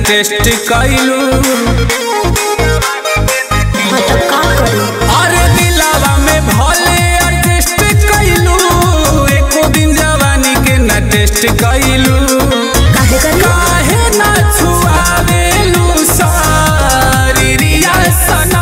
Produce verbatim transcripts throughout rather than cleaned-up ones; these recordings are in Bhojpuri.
टेस्ट कैलू अरे दिलावा में भले एडजस्ट कैलू एको दिन जवानी के न टेस्ट कैलू काहे ना छुआवेलू सारी रिया सना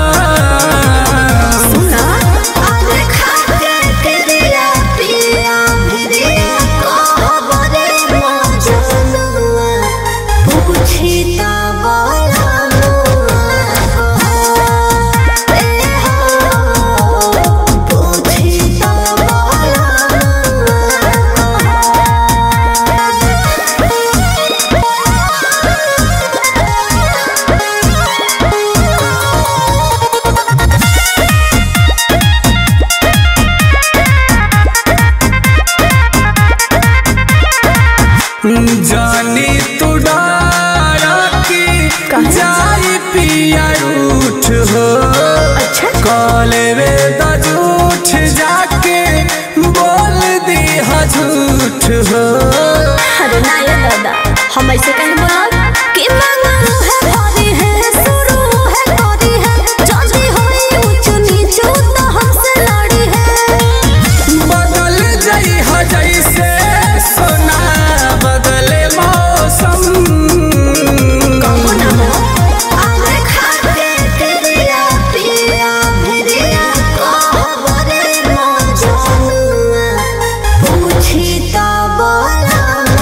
जानी तू डारा की जाई पिया रूठ हो काले वे दा झूठ जाके बोल दी हा झूठ हो। अरे ना ये दादा हम ऐसे कहीं बोला कि मांगलू है भारी है शुरू है करी है जल्दी होई ऊंच नीच तो हमसे लड़ी है बदल जाई हा जैसे सोना बदले मौसम कहो ना हो आवे खाके तेरिया पिया भिरिया को बरे मौजनुआ पूछी तो बोला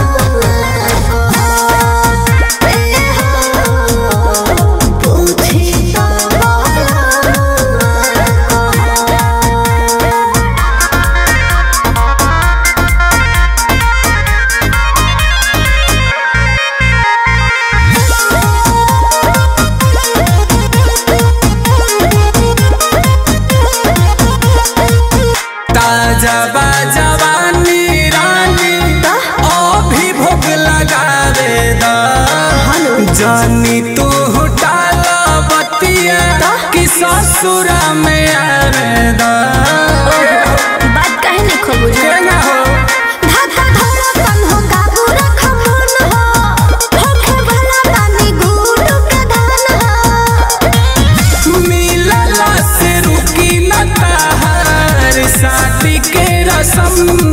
पूछी तो ताजा बाजवानी रानी अभी भोग लगावे दा जानी तू टाला बतिया कि ससुरा में आवे दा बात कहे नहीं खो बुझे ना हो धाधा धड़कन हो काबू रख मन हो होखे भला पानी गुड प्रधान हो मिलला से रुकी न ताहार शादी के रसम